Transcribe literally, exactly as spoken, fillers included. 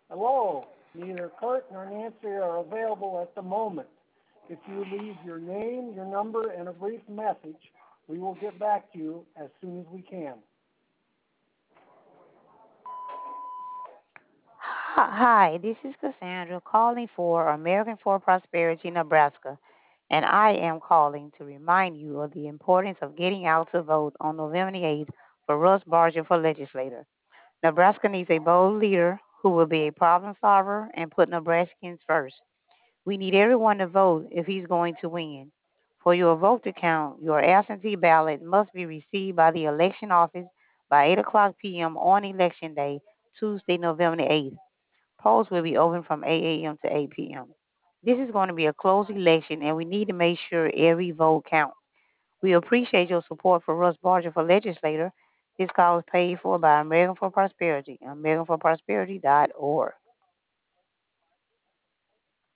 Hello. Neither Kurt nor Nancy are available at the moment. If you leave your name, your number, and a brief message, we will get back to you as soon as we can. Hi, this is Cassandra calling for American for Prosperity, Nebraska, and I am calling to remind you of the importance of getting out to vote on November eighth for Russ Barger for legislator. Nebraska needs a bold leader who will be a problem solver and put Nebraskans first. We need everyone to vote if he's going to win. For your vote to count, your absentee ballot must be received by the election office by eight o'clock p m on election day, Tuesday, November eighth. Polls will be open from eight a m to eight p m. This is going to be a close election, and we need to make sure every vote counts. We appreciate your support for Russ Barger for legislator. This call is paid for by American for Prosperity, american for prosperity dot org.